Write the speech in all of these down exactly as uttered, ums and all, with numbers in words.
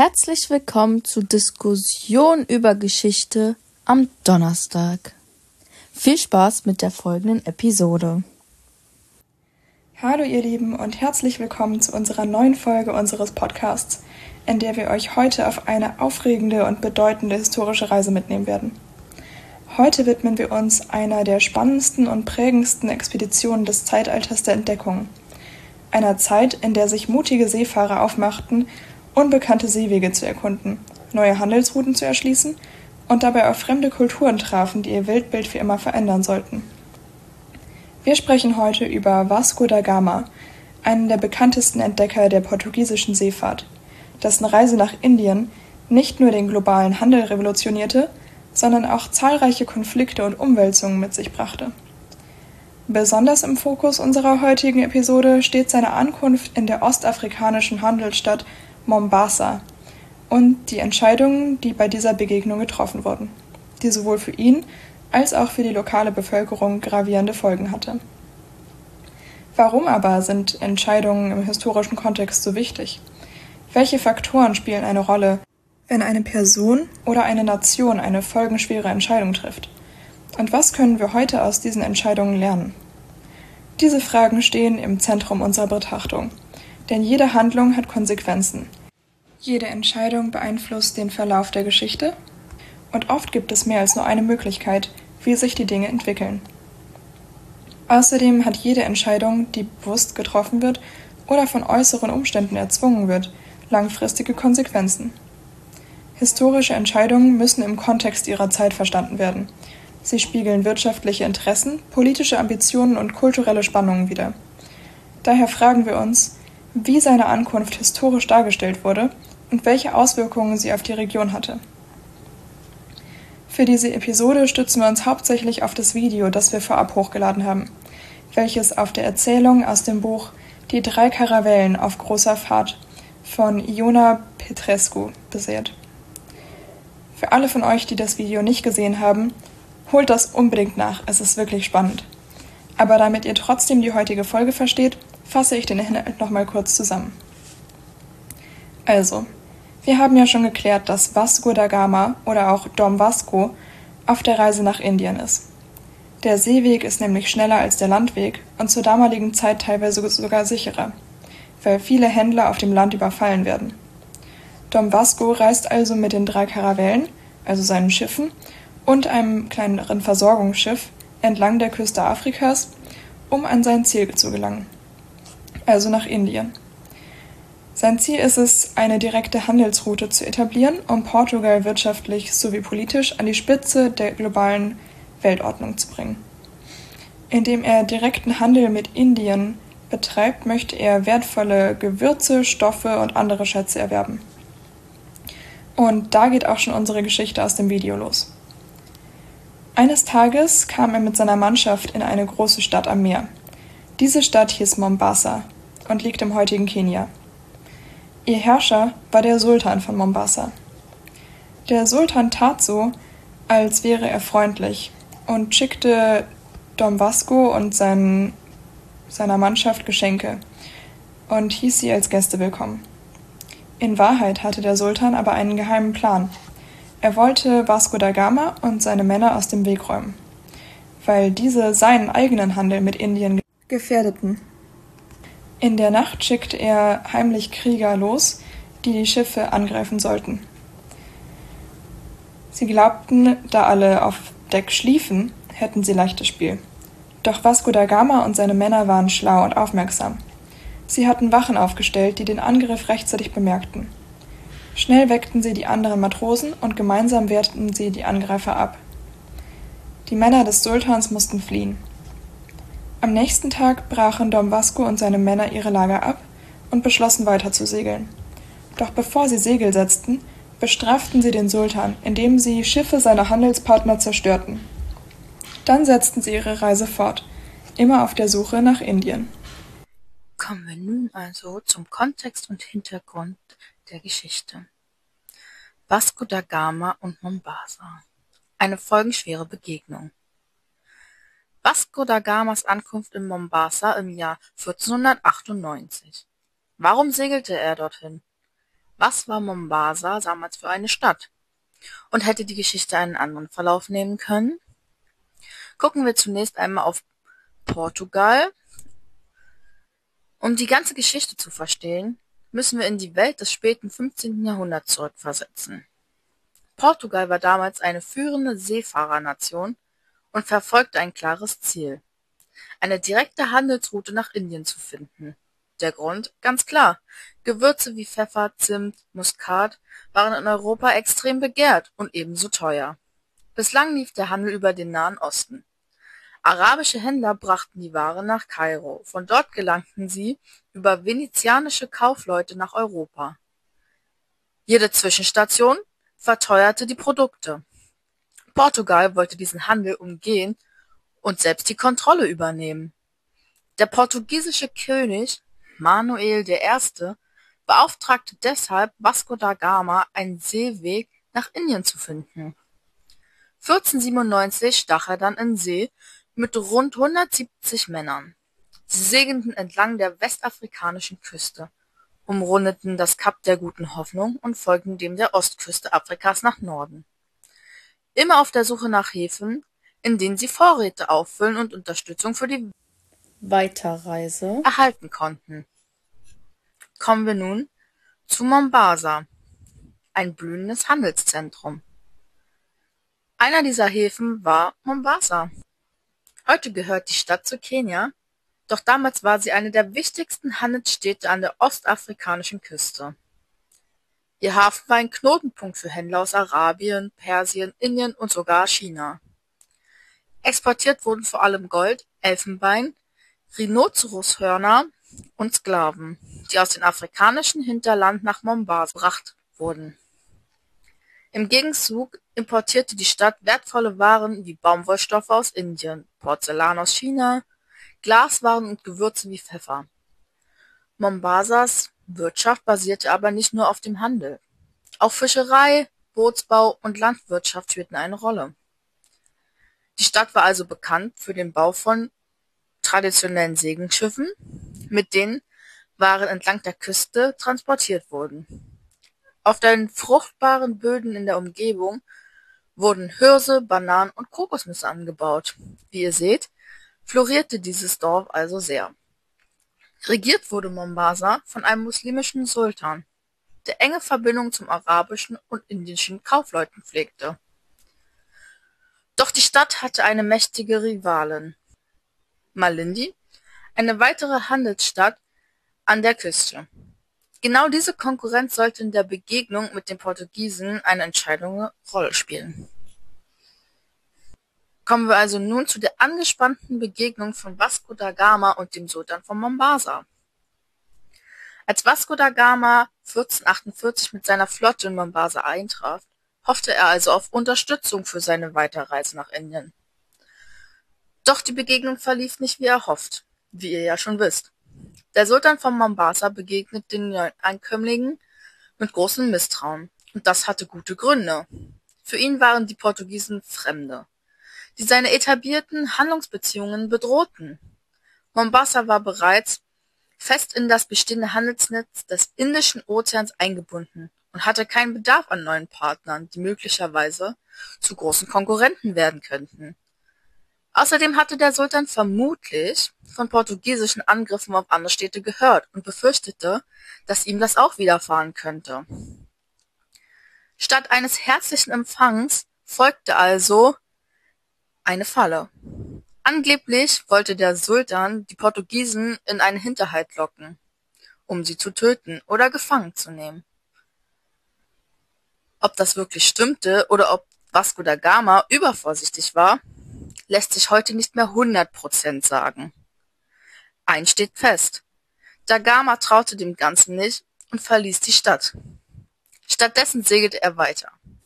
Herzlich willkommen zur Diskussion über Geschichte am Donnerstag. Viel Spaß mit der folgenden Episode. Hallo ihr Lieben und herzlich willkommen zu unserer neuen Folge unseres Podcasts, in der wir euch heute auf eine aufregende und bedeutende historische Reise mitnehmen werden. Heute widmen wir uns einer der spannendsten und prägendsten Expeditionen des Zeitalters der Entdeckung. Einer Zeit, in der sich mutige Seefahrer aufmachten, unbekannte Seewege zu erkunden, neue Handelsrouten zu erschließen und dabei auf fremde Kulturen trafen, die ihr Weltbild für immer verändern sollten. Wir sprechen heute über Vasco da Gama, einen der bekanntesten Entdecker der portugiesischen Seefahrt, dessen Reise nach Indien nicht nur den globalen Handel revolutionierte, sondern auch zahlreiche Konflikte und Umwälzungen mit sich brachte. Besonders im Fokus unserer heutigen Episode steht seine Ankunft in der ostafrikanischen Handelsstadt Mombasa und die Entscheidungen, die bei dieser Begegnung getroffen wurden, die sowohl für ihn als auch für die lokale Bevölkerung gravierende Folgen hatte. Warum aber sind Entscheidungen im historischen Kontext so wichtig? Welche Faktoren spielen eine Rolle, wenn eine Person oder eine Nation eine folgenschwere Entscheidung trifft? Und was können wir heute aus diesen Entscheidungen lernen? Diese Fragen stehen im Zentrum unserer Betrachtung, denn jede Handlung hat Konsequenzen. Jede Entscheidung beeinflusst den Verlauf der Geschichte und oft gibt es mehr als nur eine Möglichkeit, wie sich die Dinge entwickeln. Außerdem hat jede Entscheidung, die bewusst getroffen wird oder von äußeren Umständen erzwungen wird, langfristige Konsequenzen. Historische Entscheidungen müssen im Kontext ihrer Zeit verstanden werden. Sie spiegeln wirtschaftliche Interessen, politische Ambitionen und kulturelle Spannungen wider. Daher fragen wir uns, wie seine Ankunft historisch dargestellt wurde und welche Auswirkungen sie auf die Region hatte. Für diese Episode stützen wir uns hauptsächlich auf das Video, das wir vorab hochgeladen haben, welches auf der Erzählung aus dem Buch Die drei Karavellen auf großer Fahrt von Ioana Petrescu basiert. Für alle von euch, die das Video nicht gesehen haben, holt das unbedingt nach, es ist wirklich spannend. Aber damit ihr trotzdem die heutige Folge versteht, fasse ich den Inhalt nochmal kurz zusammen. Also, wir haben ja schon geklärt, dass Vasco da Gama oder auch Dom Vasco auf der Reise nach Indien ist. Der Seeweg ist nämlich schneller als der Landweg und zur damaligen Zeit teilweise sogar sicherer, weil viele Händler auf dem Land überfallen werden. Dom Vasco reist also mit den drei Karavellen, also seinen Schiffen, und einem kleineren Versorgungsschiff entlang der Küste Afrikas, um an sein Ziel zu gelangen, also nach Indien. Sein Ziel ist es, eine direkte Handelsroute zu etablieren, um Portugal wirtschaftlich sowie politisch an die Spitze der globalen Weltordnung zu bringen. Indem er direkten Handel mit Indien betreibt, möchte er wertvolle Gewürze, Stoffe und andere Schätze erwerben. Und da geht auch schon unsere Geschichte aus dem Video los. Eines Tages kam er mit seiner Mannschaft in eine große Stadt am Meer. Diese Stadt hieß Mombasa und liegt im heutigen Kenia. Ihr Herrscher war der Sultan von Mombasa. Der Sultan tat so, als wäre er freundlich und schickte Dom Vasco und sein, seiner Mannschaft Geschenke und hieß sie als Gäste willkommen. In Wahrheit hatte der Sultan aber einen geheimen Plan. Er wollte Vasco da Gama und seine Männer aus dem Weg räumen, weil diese seinen eigenen Handel mit Indien gefährdeten. In der Nacht schickte er heimlich Krieger los, die die Schiffe angreifen sollten. Sie glaubten, da alle auf Deck schliefen, hätten sie leichtes Spiel. Doch Vasco da Gama und seine Männer waren schlau und aufmerksam. Sie hatten Wachen aufgestellt, die den Angriff rechtzeitig bemerkten. Schnell weckten sie die anderen Matrosen und gemeinsam wehrten sie die Angreifer ab. Die Männer des Sultans mussten fliehen. Am nächsten Tag brachen Dom Vasco und seine Männer ihre Lager ab und beschlossen weiter zu segeln. Doch bevor sie Segel setzten, bestraften sie den Sultan, indem sie Schiffe seiner Handelspartner zerstörten. Dann setzten sie ihre Reise fort, immer auf der Suche nach Indien. Kommen wir nun also zum Kontext und Hintergrund der Geschichte. Vasco da Gama und Mombasa. Eine folgenschwere Begegnung. Vasco da Gamas Ankunft in Mombasa im Jahr vierzehnhundertachtundneunzig. Warum segelte er dorthin? Was war Mombasa damals für eine Stadt? Und hätte die Geschichte einen anderen Verlauf nehmen können? Gucken wir zunächst einmal auf Portugal. Um die ganze Geschichte zu verstehen, müssen wir in die Welt des späten fünfzehnten Jahrhunderts zurückversetzen. Portugal war damals eine führende Seefahrernation und verfolgte ein klares Ziel: eine direkte Handelsroute nach Indien zu finden. Der Grund? Ganz klar: Gewürze wie Pfeffer, Zimt, Muskat waren in Europa extrem begehrt und ebenso teuer. Bislang lief der Handel über den Nahen Osten. Arabische Händler brachten die Ware nach Kairo, von dort gelangten sie über venezianische Kaufleute nach Europa. Jede Zwischenstation verteuerte die Produkte. Portugal wollte diesen Handel umgehen und selbst die Kontrolle übernehmen. Der portugiesische König Manuel der Erste beauftragte deshalb Vasco da Gama, einen Seeweg nach Indien zu finden. vierzehnhundertsiebenundneunzig stach er dann in See mit rund hundertsiebzig Männern. Sie segelten entlang der westafrikanischen Küste, umrundeten das Kap der Guten Hoffnung und folgten dem der Ostküste Afrikas nach Norden. Immer auf der Suche nach Häfen, in denen sie Vorräte auffüllen und Unterstützung für die Weiterreise erhalten konnten. Kommen wir nun zu Mombasa, ein blühendes Handelszentrum. Einer dieser Häfen war Mombasa. Heute gehört die Stadt zu Kenia, doch damals war sie eine der wichtigsten Handelsstädte an der ostafrikanischen Küste. Ihr Hafen war ein Knotenpunkt für Händler aus Arabien, Persien, Indien und sogar China. Exportiert wurden vor allem Gold, Elfenbein, Rhinozeroshörner und Sklaven, die aus dem afrikanischen Hinterland nach Mombasa gebracht wurden. Im Gegenzug importierte die Stadt wertvolle Waren wie Baumwollstoffe aus Indien, Porzellan aus China, Glaswaren und Gewürze wie Pfeffer. Mombasas Wirtschaft basierte aber nicht nur auf dem Handel. Auch Fischerei, Bootsbau und Landwirtschaft spielten eine Rolle. Die Stadt war also bekannt für den Bau von traditionellen Segelschiffen, mit denen Waren entlang der Küste transportiert wurden. Auf den fruchtbaren Böden in der Umgebung wurden Hirse, Bananen und Kokosnüsse angebaut. Wie ihr seht, florierte dieses Dorf also sehr. Regiert wurde Mombasa von einem muslimischen Sultan, der enge Verbindungen zum arabischen und indischen Kaufleuten pflegte. Doch die Stadt hatte eine mächtige Rivalin: Malindi, eine weitere Handelsstadt an der Küste. Genau diese Konkurrenz sollte in der Begegnung mit den Portugiesen eine entscheidende Rolle spielen. Kommen wir also nun zu der angespannten Begegnung von Vasco da Gama und dem Sultan von Mombasa. Als Vasco da Gama vierzehnhundertachtundvierzig mit seiner Flotte in Mombasa eintraf, hoffte er also auf Unterstützung für seine Weiterreise nach Indien. Doch die Begegnung verlief nicht wie erhofft, wie ihr ja schon wisst. Der Sultan von Mombasa begegnet den neuen Ankömmlingen mit großem Misstrauen, und das hatte gute Gründe. Für ihn waren die Portugiesen Fremde, die seine etablierten Handelsbeziehungen bedrohten. Mombasa war bereits fest in das bestehende Handelsnetz des Indischen Ozeans eingebunden und hatte keinen Bedarf an neuen Partnern, die möglicherweise zu großen Konkurrenten werden könnten. Außerdem hatte der Sultan vermutlich von portugiesischen Angriffen auf andere Städte gehört und befürchtete, dass ihm das auch widerfahren könnte. Statt eines herzlichen Empfangs folgte also eine Falle. Angeblich wollte der Sultan die Portugiesen in einen Hinterhalt locken, um sie zu töten oder gefangen zu nehmen. Ob das wirklich stimmte oder ob Vasco da Gama übervorsichtig war, lässt sich heute nicht mehr hundert Prozent sagen. Eins steht fest: Da Gama traute dem Ganzen nicht und verließ die Stadt. Stattdessen segelte er weiter.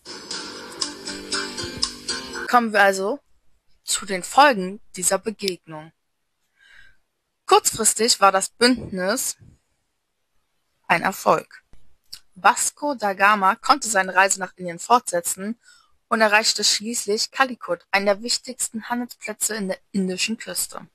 Kommen wir also zu den Folgen dieser Begegnung. Kurzfristig war das Bündnis ein Erfolg. Vasco da Gama konnte seine Reise nach Indien fortsetzen und erreichte schließlich Calicut, einen der wichtigsten Handelsplätze in der indischen Küste.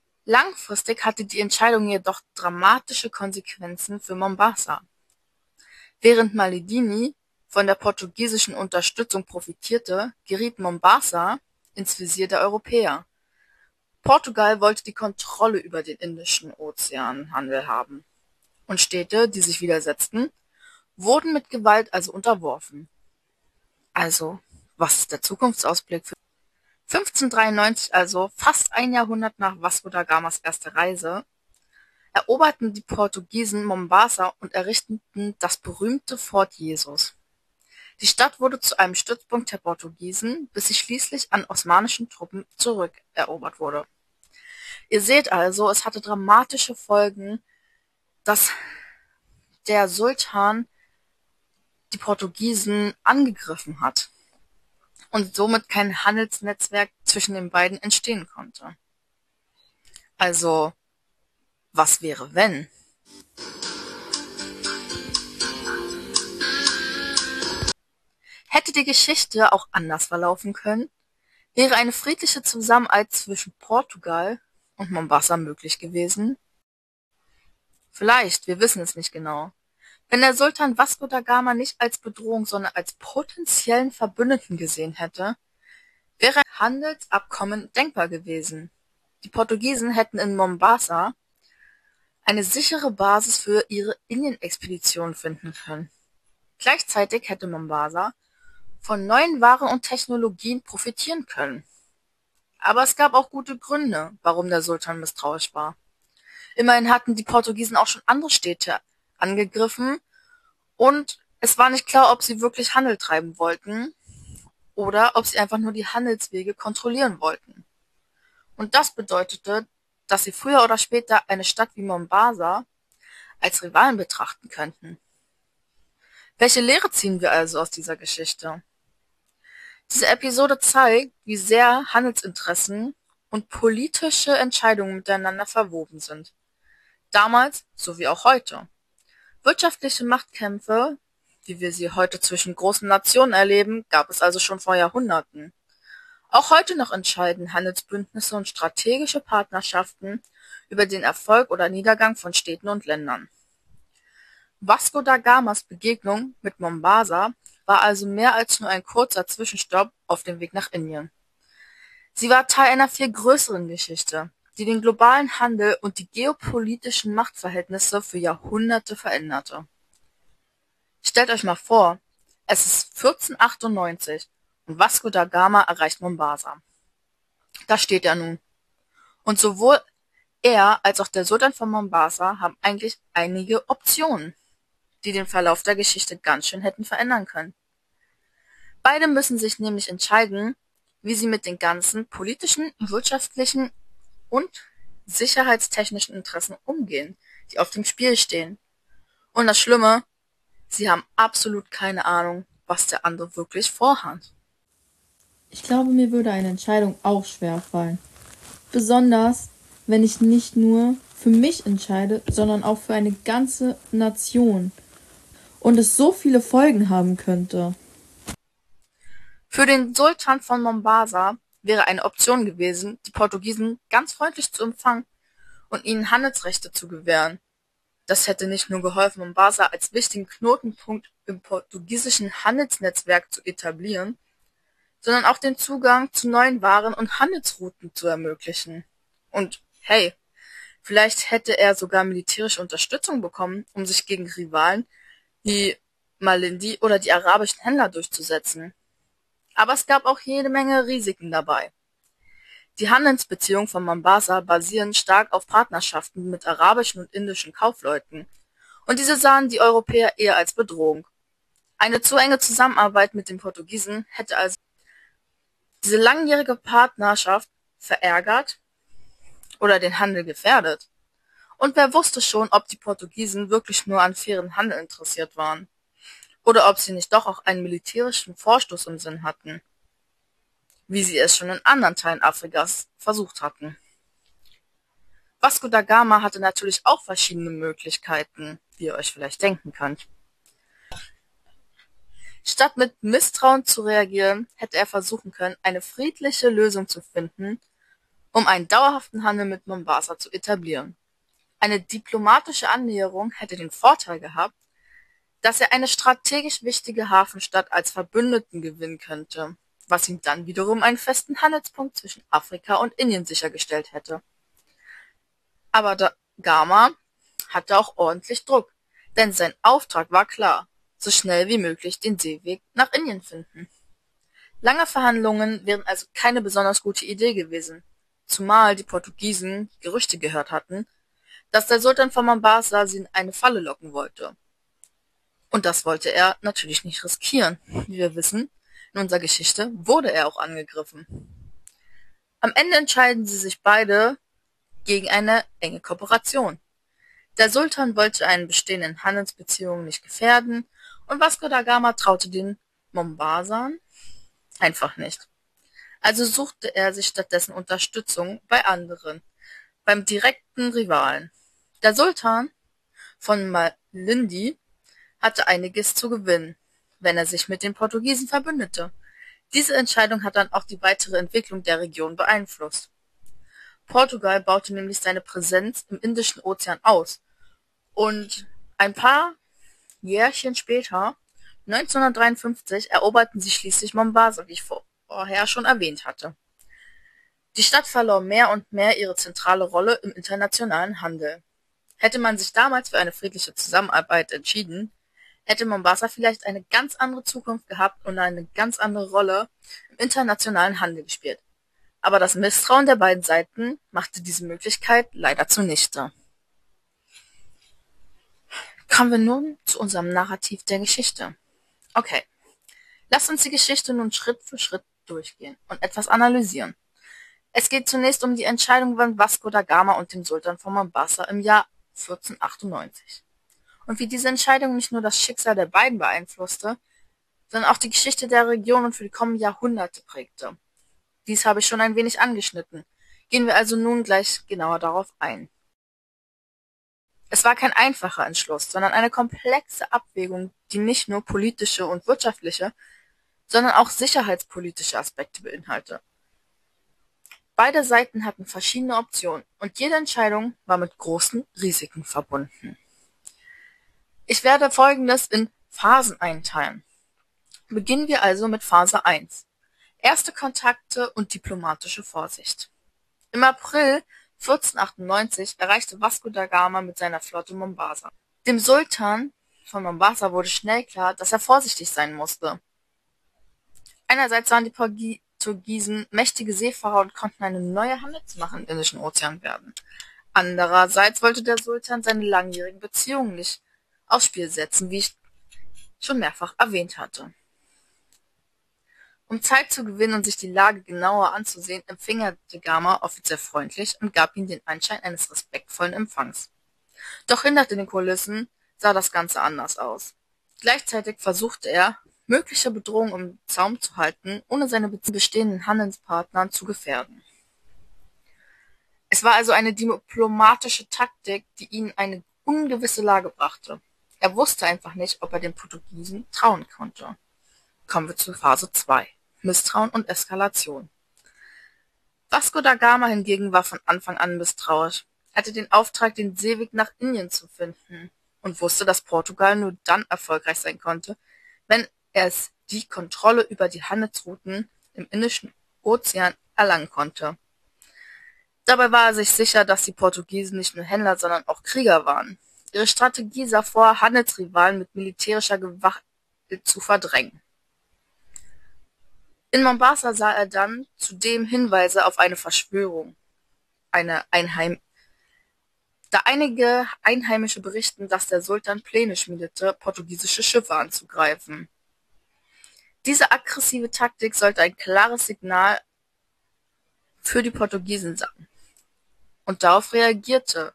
Langfristig hatte die Entscheidung jedoch dramatische Konsequenzen für Mombasa. Während Malediini von der portugiesischen Unterstützung profitierte, geriet Mombasa ins Visier der Europäer. Portugal wollte die Kontrolle über den Indischen Ozeanhandel haben, und Städte, die sich widersetzten, wurden mit Gewalt also unterworfen. Also, was ist der Zukunftsausblick für fünfzehnhundertdreiundneunzig, also fast ein Jahrhundert nach Vasco da Gamas erster Reise, eroberten die Portugiesen Mombasa und errichteten das berühmte Fort Jesus. Die Stadt wurde zu einem Stützpunkt der Portugiesen, bis sie schließlich an osmanischen Truppen zurückerobert wurde. Ihr seht also, es hatte dramatische Folgen, dass der Sultan die Portugiesen angegriffen hat und somit kein Handelsnetzwerk zwischen den beiden entstehen konnte. Also, was wäre wenn? Hätte die Geschichte auch anders verlaufen können, wäre eine friedliche Zusammenarbeit zwischen Portugal und Mombasa möglich gewesen? Vielleicht, wir wissen es nicht genau. Wenn der Sultan Vasco da Gama nicht als Bedrohung, sondern als potenziellen Verbündeten gesehen hätte, wäre ein Handelsabkommen denkbar gewesen. Die Portugiesen hätten in Mombasa eine sichere Basis für ihre Indien-Expedition finden können. Gleichzeitig hätte Mombasa von neuen Waren und Technologien profitieren können. Aber es gab auch gute Gründe, warum der Sultan misstrauisch war. Immerhin hatten die Portugiesen auch schon andere Städte angegriffen und es war nicht klar, ob sie wirklich Handel treiben wollten oder ob sie einfach nur die Handelswege kontrollieren wollten. Und das bedeutete, dass sie früher oder später eine Stadt wie Mombasa als Rivalen betrachten könnten. Welche Lehre ziehen wir also aus dieser Geschichte? Diese Episode zeigt, wie sehr Handelsinteressen und politische Entscheidungen miteinander verwoben sind. Damals sowie auch heute. Wirtschaftliche Machtkämpfe, wie wir sie heute zwischen großen Nationen erleben, gab es also schon vor Jahrhunderten. Auch heute noch entscheiden Handelsbündnisse und strategische Partnerschaften über den Erfolg oder Niedergang von Städten und Ländern. Vasco da Gamas Begegnung mit Mombasa war also mehr als nur ein kurzer Zwischenstopp auf dem Weg nach Indien. Sie war Teil einer viel größeren Geschichte, die den globalen Handel und die geopolitischen Machtverhältnisse für Jahrhunderte veränderte. Stellt euch mal vor, es ist vierzehnhundertachtundneunzig und Vasco da Gama erreicht Mombasa. Da steht er nun. Und sowohl er als auch der Sultan von Mombasa haben eigentlich einige Optionen, die den Verlauf der Geschichte ganz schön hätten verändern können. Beide müssen sich nämlich entscheiden, wie sie mit den ganzen politischen, wirtschaftlichen und sicherheitstechnischen Interessen umgehen, die auf dem Spiel stehen. Und das Schlimme, sie haben absolut keine Ahnung, was der andere wirklich vorhat. Ich glaube, mir würde eine Entscheidung auch schwer fallen. Besonders, wenn ich nicht nur für mich entscheide, sondern auch für eine ganze Nation. Und es so viele Folgen haben könnte. Für den Sultan von Mombasa wäre eine Option gewesen, die Portugiesen ganz freundlich zu empfangen und ihnen Handelsrechte zu gewähren. Das hätte nicht nur geholfen, Mombasa als wichtigen Knotenpunkt im portugiesischen Handelsnetzwerk zu etablieren, sondern auch den Zugang zu neuen Waren und Handelsrouten zu ermöglichen. Und hey, vielleicht hätte er sogar militärische Unterstützung bekommen, um sich gegen Rivalen wie Malindi oder die arabischen Händler durchzusetzen. Aber es gab auch jede Menge Risiken dabei. Die Handelsbeziehungen von Mombasa basieren stark auf Partnerschaften mit arabischen und indischen Kaufleuten, und diese sahen die Europäer eher als Bedrohung. Eine zu enge Zusammenarbeit mit den Portugiesen hätte also diese langjährige Partnerschaft verärgert oder den Handel gefährdet. Und wer wusste schon, ob die Portugiesen wirklich nur an fairen Handel interessiert waren? Oder ob sie nicht doch auch einen militärischen Vorstoß im Sinn hatten, wie sie es schon in anderen Teilen Afrikas versucht hatten. Vasco da Gama hatte natürlich auch verschiedene Möglichkeiten, wie ihr euch vielleicht denken könnt. Statt mit Misstrauen zu reagieren, hätte er versuchen können, eine friedliche Lösung zu finden, um einen dauerhaften Handel mit Mombasa zu etablieren. Eine diplomatische Annäherung hätte den Vorteil gehabt, dass er eine strategisch wichtige Hafenstadt als Verbündeten gewinnen könnte, was ihm dann wiederum einen festen Handelspunkt zwischen Afrika und Indien sichergestellt hätte. Aber Da Gama hatte auch ordentlich Druck, denn sein Auftrag war klar: so schnell wie möglich den Seeweg nach Indien finden. Lange Verhandlungen wären also keine besonders gute Idee gewesen, zumal die Portugiesen Gerüchte gehört hatten, dass der Sultan von Mombasa sie in eine Falle locken wollte. Und das wollte er natürlich nicht riskieren. Wie wir wissen, in unserer Geschichte wurde er auch angegriffen. Am Ende entscheiden sie sich beide gegen eine enge Kooperation. Der Sultan wollte einen bestehenden Handelsbeziehungen nicht gefährden und Vasco da Gama traute den Mombasern einfach nicht. Also suchte er sich stattdessen Unterstützung bei anderen, beim direkten Rivalen. Der Sultan von Malindi hatte einiges zu gewinnen, wenn er sich mit den Portugiesen verbündete. Diese Entscheidung hat dann auch die weitere Entwicklung der Region beeinflusst. Portugal baute nämlich seine Präsenz im Indischen Ozean aus und ein paar Jährchen später, neunzehnhundertdreiundfünfzig, eroberten sie schließlich Mombasa, wie ich vorher schon erwähnt hatte. Die Stadt verlor mehr und mehr ihre zentrale Rolle im internationalen Handel. Hätte man sich damals für eine friedliche Zusammenarbeit entschieden, hätte Mombasa vielleicht eine ganz andere Zukunft gehabt und eine ganz andere Rolle im internationalen Handel gespielt. Aber das Misstrauen der beiden Seiten machte diese Möglichkeit leider zunichte. Kommen wir nun zu unserem Narrativ der Geschichte. Okay, lasst uns die Geschichte nun Schritt für Schritt durchgehen und etwas analysieren. Es geht zunächst um die Entscheidung von Vasco da Gama und dem Sultan von Mombasa im Jahr vierzehnhundertachtundneunzig. Und wie diese Entscheidung nicht nur das Schicksal der beiden beeinflusste, sondern auch die Geschichte der Region und für die kommenden Jahrhunderte prägte. Dies habe ich schon ein wenig angeschnitten. Gehen wir also nun gleich genauer darauf ein. Es war kein einfacher Entschluss, sondern eine komplexe Abwägung, die nicht nur politische und wirtschaftliche, sondern auch sicherheitspolitische Aspekte beinhaltete. Beide Seiten hatten verschiedene Optionen und jede Entscheidung war mit großen Risiken verbunden. Ich werde Folgendes in Phasen einteilen. Beginnen wir also mit Phase eins. Erste Kontakte und diplomatische Vorsicht. Im April vierzehnhundertachtundneunzig erreichte Vasco da Gama mit seiner Flotte Mombasa. Dem Sultan von Mombasa wurde schnell klar, dass er vorsichtig sein musste. Einerseits sahen die Portugiesen mächtige Seefahrer und konnten eine neue Handelsmacht im Indischen Ozean werden. Andererseits wollte der Sultan seine langjährigen Beziehungen nicht aufs Spiel setzen, wie ich schon mehrfach erwähnt hatte. Um Zeit zu gewinnen und sich die Lage genauer anzusehen, empfing er da Gama offiziell freundlich und gab ihm den Anschein eines respektvollen Empfangs. Doch hinter den Kulissen sah das Ganze anders aus. Gleichzeitig versuchte er, mögliche Bedrohungen im Zaum zu halten, ohne seine bestehenden Handelspartner zu gefährden. Es war also eine diplomatische Taktik, die ihn in eine ungewisse Lage brachte. Er wusste einfach nicht, ob er den Portugiesen trauen konnte. Kommen wir zu Phase zwei. Misstrauen und Eskalation. Vasco da Gama hingegen war von Anfang an misstrauisch. Er hatte den Auftrag, den Seeweg nach Indien zu finden und wusste, dass Portugal nur dann erfolgreich sein konnte, wenn es die Kontrolle über die Handelsrouten im Indischen Ozean erlangen konnte. Dabei war er sich sicher, dass die Portugiesen nicht nur Händler, sondern auch Krieger waren. Ihre Strategie sah vor, Handelsrivalen mit militärischer Gewalt zu verdrängen. In Mombasa sah er dann zudem Hinweise auf eine Verschwörung, eine Einheim da einige Einheimische berichten, dass der Sultan Pläne schmiedete, portugiesische Schiffe anzugreifen. Diese aggressive Taktik sollte ein klares Signal für die Portugiesen sein. Und darauf reagierte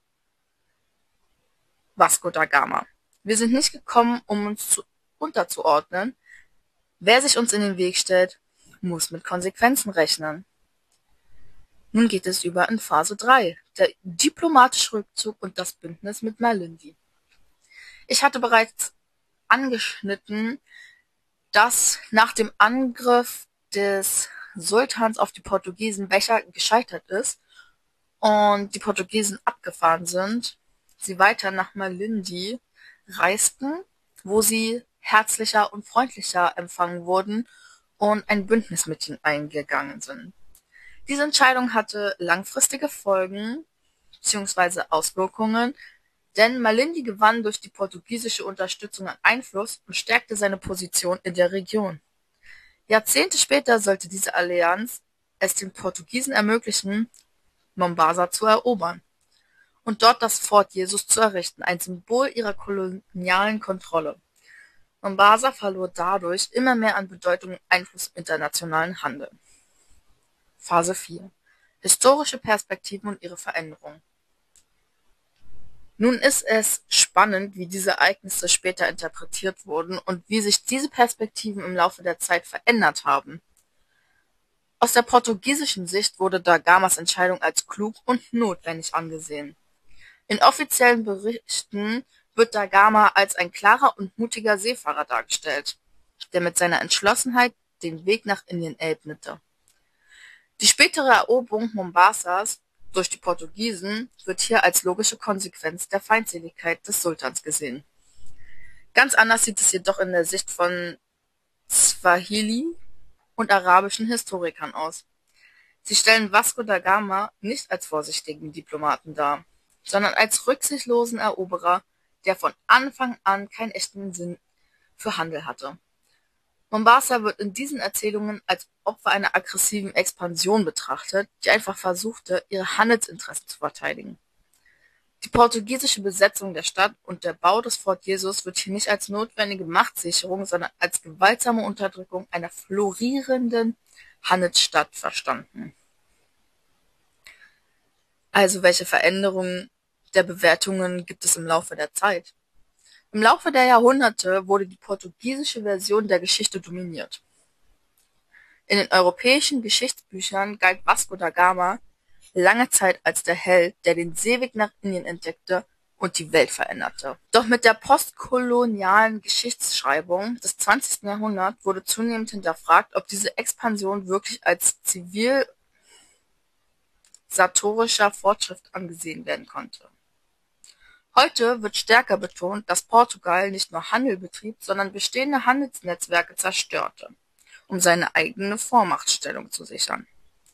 Vasco da Gama. Wir sind nicht gekommen, um uns zu unterzuordnen. Wer sich uns in den Weg stellt, muss mit Konsequenzen rechnen. Nun geht es über in Phase drei, der diplomatische Rückzug und das Bündnis mit Malindi. Ich hatte bereits angeschnitten, dass nach dem Angriff des Sultans auf die Portugiesen, welcher gescheitert ist und die Portugiesen abgefahren sind, sie weiter nach Malindi reisten, wo sie herzlicher und freundlicher empfangen wurden und ein Bündnis mit ihnen eingegangen sind. Diese Entscheidung hatte langfristige Folgen bzw. Auswirkungen, denn Malindi gewann durch die portugiesische Unterstützung an Einfluss und stärkte seine Position in der Region. Jahrzehnte später sollte diese Allianz es den Portugiesen ermöglichen, Mombasa zu erobern und dort das Fort Jesus zu errichten, ein Symbol ihrer kolonialen Kontrolle. Mombasa verlor dadurch immer mehr an Bedeutung und Einfluss im internationalen Handel. Phase vier: Historische Perspektiven und ihre Veränderung. Nun ist es spannend, wie diese Ereignisse später interpretiert wurden und wie sich diese Perspektiven im Laufe der Zeit verändert haben. Aus der portugiesischen Sicht wurde da Gamas Entscheidung als klug und notwendig angesehen. In offiziellen Berichten wird da Gama als ein klarer und mutiger Seefahrer dargestellt, der mit seiner Entschlossenheit den Weg nach Indien ebnete. Die spätere Eroberung Mombasas durch die Portugiesen wird hier als logische Konsequenz der Feindseligkeit des Sultans gesehen. Ganz anders sieht es jedoch in der Sicht von Swahili und arabischen Historikern aus. Sie stellen Vasco da Gama nicht als vorsichtigen Diplomaten dar, sondern als rücksichtslosen Eroberer, der von Anfang an keinen echten Sinn für Handel hatte. Mombasa wird in diesen Erzählungen als Opfer einer aggressiven Expansion betrachtet, die einfach versuchte, ihre Handelsinteressen zu verteidigen. Die portugiesische Besetzung der Stadt und der Bau des Fort Jesus wird hier nicht als notwendige Machtsicherung, sondern als gewaltsame Unterdrückung einer florierenden Handelsstadt verstanden. Also welche Veränderungen der Bewertungen gibt es im Laufe der Zeit? Im Laufe der Jahrhunderte wurde die portugiesische Version der Geschichte dominiert. In den europäischen Geschichtsbüchern galt Vasco da Gama lange Zeit als der Held, der den Seeweg nach Indien entdeckte und die Welt veränderte. Doch mit der postkolonialen Geschichtsschreibung des zwanzigsten Jahrhunderts wurde zunehmend hinterfragt, ob diese Expansion wirklich als zivilisatorischer Fortschritt angesehen werden konnte. Heute wird stärker betont, dass Portugal nicht nur Handel betrieb, sondern bestehende Handelsnetzwerke zerstörte, um seine eigene Vormachtstellung zu sichern.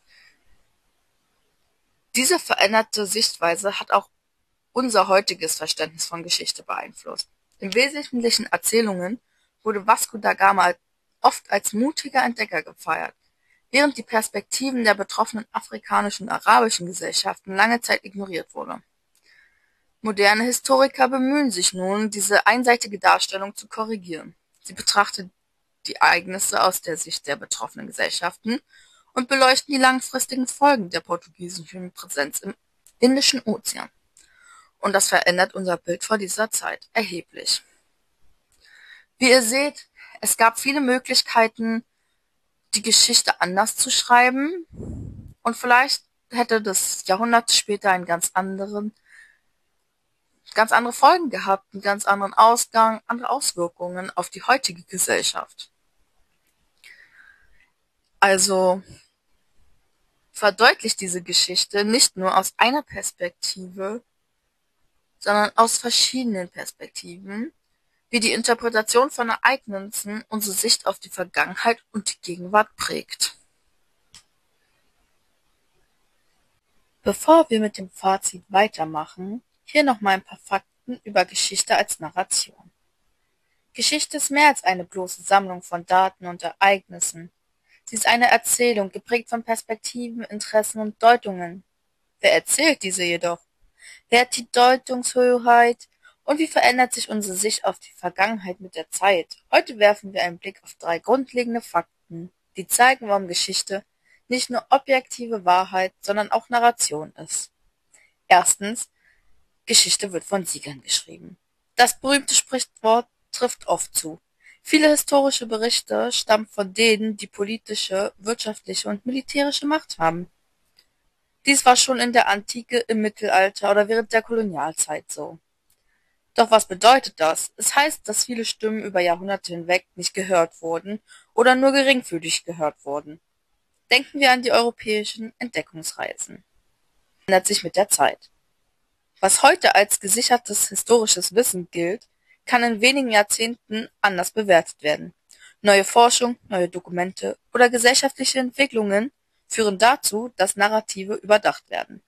Diese veränderte Sichtweise hat auch unser heutiges Verständnis von Geschichte beeinflusst. In wesentlichen Erzählungen wurde Vasco da Gama oft als mutiger Entdecker gefeiert, während die Perspektiven der betroffenen afrikanischen und arabischen Gesellschaften lange Zeit ignoriert wurde. Moderne Historiker bemühen sich nun, diese einseitige Darstellung zu korrigieren. Sie betrachten die Ereignisse aus der Sicht der betroffenen Gesellschaften und beleuchten die langfristigen Folgen der portugiesischen Präsenz im Indischen Ozean. Und das verändert unser Bild vor dieser Zeit erheblich. Wie ihr seht, es gab viele Möglichkeiten, die Geschichte anders zu schreiben, und vielleicht hätte das Jahrhunderte später einen ganz anderen ganz andere Folgen gehabt, einen ganz anderen Ausgang, andere Auswirkungen auf die heutige Gesellschaft. Also verdeutlicht diese Geschichte nicht nur aus einer Perspektive, sondern aus verschiedenen Perspektiven, wie die Interpretation von Ereignissen unsere Sicht auf die Vergangenheit und die Gegenwart prägt. Bevor wir mit dem Fazit weitermachen, hier nochmal ein paar Fakten über Geschichte als Narration. Geschichte ist mehr als eine bloße Sammlung von Daten und Ereignissen. Sie ist eine Erzählung, geprägt von Perspektiven, Interessen und Deutungen. Wer erzählt diese jedoch? Wer hat die Deutungshoheit? Und wie verändert sich unsere Sicht auf die Vergangenheit mit der Zeit? Heute werfen wir einen Blick auf drei grundlegende Fakten, die zeigen, warum Geschichte nicht nur objektive Wahrheit, sondern auch Narration ist. Erstens: Geschichte wird von Siegern geschrieben. Das berühmte Sprichwort trifft oft zu. Viele historische Berichte stammen von denen, die politische, wirtschaftliche und militärische Macht haben. Dies war schon in der Antike, im Mittelalter oder während der Kolonialzeit so. Doch was bedeutet das? Es heißt, dass viele Stimmen über Jahrhunderte hinweg nicht gehört wurden oder nur geringfügig gehört wurden. Denken wir an die europäischen Entdeckungsreisen. Ändert sich mit der Zeit. Was heute als gesichertes historisches Wissen gilt, kann in wenigen Jahrzehnten anders bewertet werden. Neue Forschung, neue Dokumente oder gesellschaftliche Entwicklungen führen dazu, dass Narrative überdacht werden.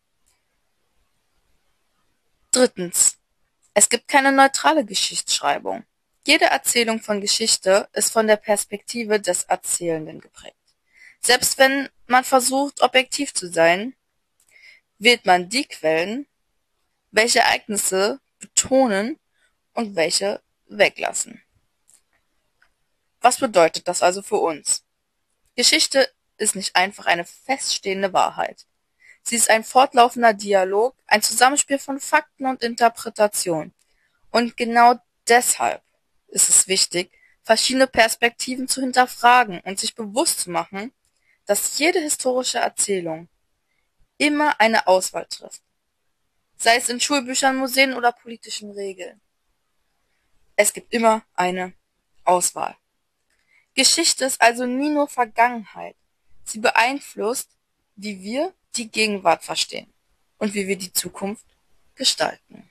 Drittens. Es gibt keine neutrale Geschichtsschreibung. Jede Erzählung von Geschichte ist von der Perspektive des Erzählenden geprägt. Selbst wenn man versucht, objektiv zu sein, wählt man die Quellen, welche Ereignisse betonen und welche weglassen. Was bedeutet das also für uns? Geschichte ist nicht einfach eine feststehende Wahrheit. Sie ist ein fortlaufender Dialog, ein Zusammenspiel von Fakten und Interpretation. Und genau deshalb ist es wichtig, verschiedene Perspektiven zu hinterfragen und sich bewusst zu machen, dass jede historische Erzählung immer eine Auswahl trifft, sei es in Schulbüchern, Museen oder politischen Regeln. Es gibt immer eine Auswahl. Geschichte ist also nie nur Vergangenheit. Sie beeinflusst, wie wir die Gegenwart verstehen und wie wir die Zukunft gestalten.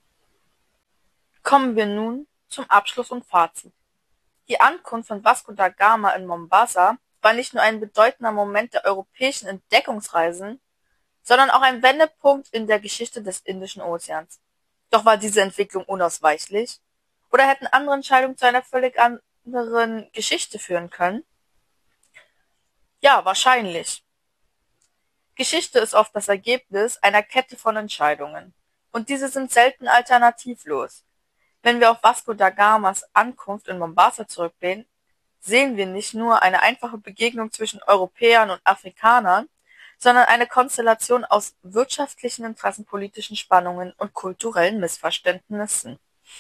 Kommen wir nun zum Abschluss und Fazit. Die Ankunft von Vasco da Gama in Mombasa war nicht nur ein bedeutender Moment der europäischen Entdeckungsreisen, sondern auch ein Wendepunkt in der Geschichte des Indischen Ozeans. Doch war diese Entwicklung unausweichlich? Oder hätten andere Entscheidungen zu einer völlig anderen Geschichte führen können? Ja, wahrscheinlich. Geschichte ist oft das Ergebnis einer Kette von Entscheidungen. Und diese sind selten alternativlos. Wenn wir auf Vasco da Gamas Ankunft in Mombasa zurückblicken, sehen wir nicht nur eine einfache Begegnung zwischen Europäern und Afrikanern, sondern eine Konstellation aus wirtschaftlichen Interessen, politischen Spannungen und kulturellen Missverständnissen.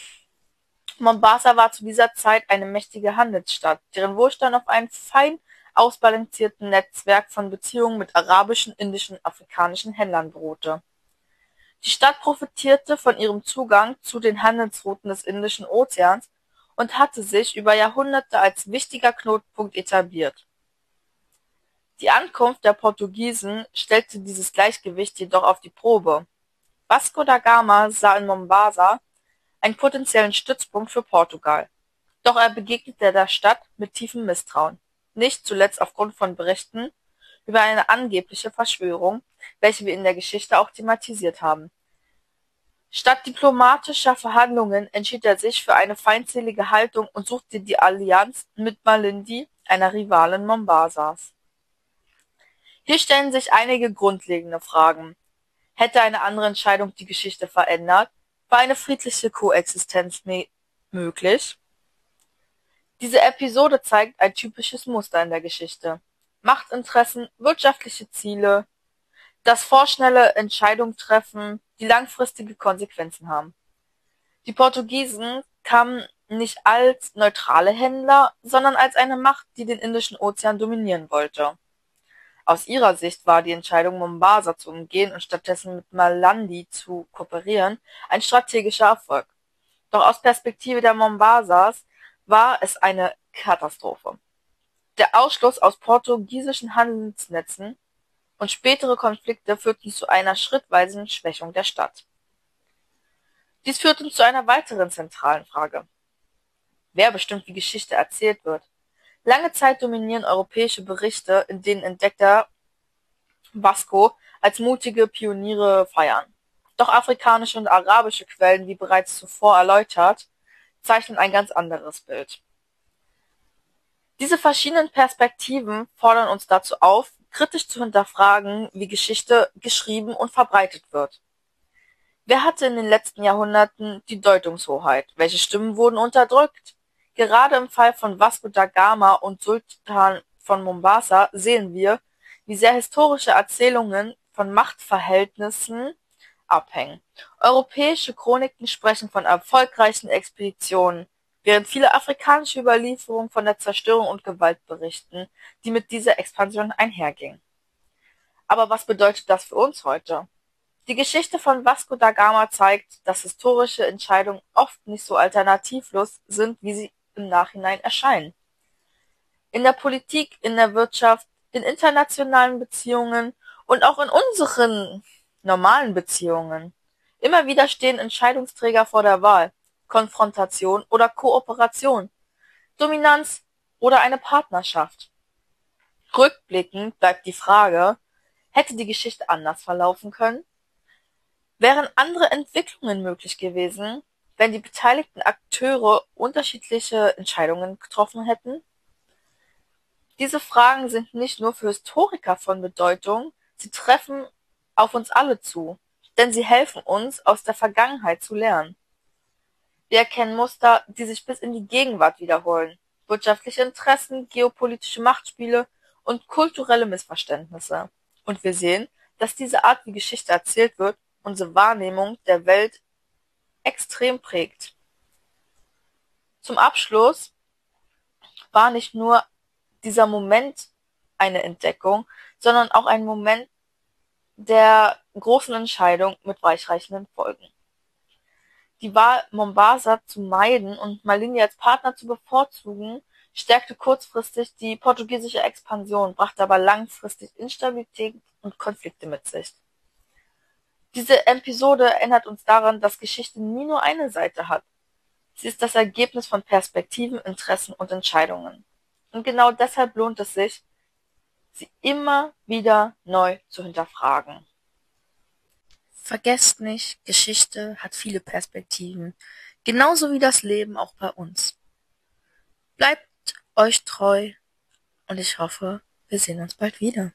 Mombasa war zu dieser Zeit eine mächtige Handelsstadt, deren Wohlstand auf einem fein ausbalancierten Netzwerk von Beziehungen mit arabischen, indischen und afrikanischen Händlern beruhte. Die Stadt profitierte von ihrem Zugang zu den Handelsrouten des Indischen Ozeans und hatte sich über Jahrhunderte als wichtiger Knotenpunkt etabliert. Die Ankunft der Portugiesen stellte dieses Gleichgewicht jedoch auf die Probe. Vasco da Gama sah in Mombasa einen potenziellen Stützpunkt für Portugal. Doch er begegnete der Stadt mit tiefem Misstrauen, nicht zuletzt aufgrund von Berichten über eine angebliche Verschwörung, welche wir in der Geschichte auch thematisiert haben. Statt diplomatischer Verhandlungen entschied er sich für eine feindselige Haltung und suchte die Allianz mit Malindi, einer Rivalin Mombasas. Hier stellen sich einige grundlegende Fragen. Hätte eine andere Entscheidung die Geschichte verändert? War eine friedliche Koexistenz möglich? Diese Episode zeigt ein typisches Muster in der Geschichte. Machtinteressen, wirtschaftliche Ziele, das vorschnelle Entscheidungen treffen, die langfristige Konsequenzen haben. Die Portugiesen kamen nicht als neutrale Händler, sondern als eine Macht, die den Indischen Ozean dominieren wollte. Aus ihrer Sicht war die Entscheidung, Mombasa zu umgehen und stattdessen mit Malindi zu kooperieren, ein strategischer Erfolg. Doch aus Perspektive der Mombasas war es eine Katastrophe. Der Ausschluss aus portugiesischen Handelsnetzen und spätere Konflikte führten zu einer schrittweisen Schwächung der Stadt. Dies führte zu einer weiteren zentralen Frage. Wer bestimmt, wie Geschichte erzählt wird? Lange Zeit dominieren europäische Berichte, in denen Entdecker Vasco als mutige Pioniere feiern. Doch afrikanische und arabische Quellen, wie bereits zuvor erläutert, zeichnen ein ganz anderes Bild. Diese verschiedenen Perspektiven fordern uns dazu auf, kritisch zu hinterfragen, wie Geschichte geschrieben und verbreitet wird. Wer hatte in den letzten Jahrhunderten die Deutungshoheit? Welche Stimmen wurden unterdrückt? Gerade im Fall von Vasco da Gama und Sultan von Mombasa sehen wir, wie sehr historische Erzählungen von Machtverhältnissen abhängen. Europäische Chroniken sprechen von erfolgreichen Expeditionen, während viele afrikanische Überlieferungen von der Zerstörung und Gewalt berichten, die mit dieser Expansion einherging. Aber was bedeutet das für uns heute? Die Geschichte von Vasco da Gama zeigt, dass historische Entscheidungen oft nicht so alternativlos sind, wie sie im Nachhinein erscheinen. In der Politik, in der Wirtschaft, in internationalen Beziehungen und auch in unseren normalen Beziehungen. Immer wieder stehen Entscheidungsträger vor der Wahl. Konfrontation oder Kooperation, Dominanz oder eine Partnerschaft. Rückblickend bleibt die Frage, hätte die Geschichte anders verlaufen können? Wären andere Entwicklungen möglich gewesen, wenn die beteiligten Akteure unterschiedliche Entscheidungen getroffen hätten? Diese Fragen sind nicht nur für Historiker von Bedeutung, sie treffen auf uns alle zu, denn sie helfen uns, aus der Vergangenheit zu lernen. Wir erkennen Muster, die sich bis in die Gegenwart wiederholen: wirtschaftliche Interessen, geopolitische Machtspiele und kulturelle Missverständnisse. Und wir sehen, dass diese Art, wie Geschichte erzählt wird, unsere Wahrnehmung der Welt extrem prägt. Zum Abschluss war nicht nur dieser Moment eine Entdeckung, sondern auch ein Moment der großen Entscheidung mit weitreichenden Folgen. Die Wahl, Mombasa zu meiden und Malindi als Partner zu bevorzugen, stärkte kurzfristig die portugiesische Expansion, brachte aber langfristig Instabilität und Konflikte mit sich. Diese Episode erinnert uns daran, dass Geschichte nie nur eine Seite hat. Sie ist das Ergebnis von Perspektiven, Interessen und Entscheidungen. Und genau deshalb lohnt es sich, sie immer wieder neu zu hinterfragen. Vergesst nicht, Geschichte hat viele Perspektiven, genauso wie das Leben auch bei uns. Bleibt euch treu und ich hoffe, wir sehen uns bald wieder.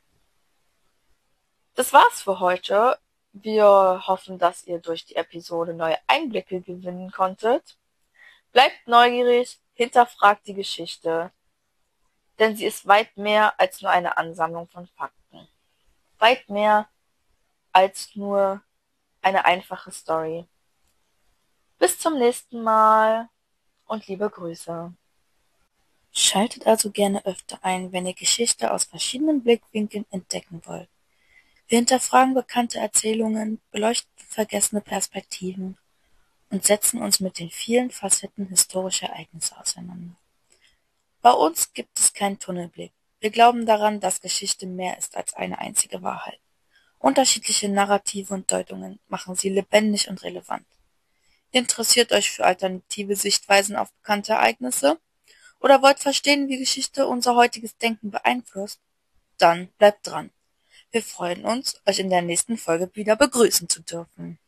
Das war's für heute. Wir hoffen, dass ihr durch die Episode neue Einblicke gewinnen konntet. Bleibt neugierig, hinterfragt die Geschichte, denn sie ist weit mehr als nur eine Ansammlung von Fakten. Weit mehr als nur eine einfache Story. Bis zum nächsten Mal und liebe Grüße. Schaltet also gerne öfter ein, wenn ihr Geschichte aus verschiedenen Blickwinkeln entdecken wollt. Wir hinterfragen bekannte Erzählungen, beleuchten vergessene Perspektiven und setzen uns mit den vielen Facetten historischer Ereignisse auseinander. Bei uns gibt es keinen Tunnelblick. Wir glauben daran, dass Geschichte mehr ist als eine einzige Wahrheit. Unterschiedliche Narrative und Deutungen machen sie lebendig und relevant. Interessiert euch für alternative Sichtweisen auf bekannte Ereignisse? Oder wollt verstehen, wie Geschichte unser heutiges Denken beeinflusst? Dann bleibt dran. Wir freuen uns, euch in der nächsten Folge wieder begrüßen zu dürfen.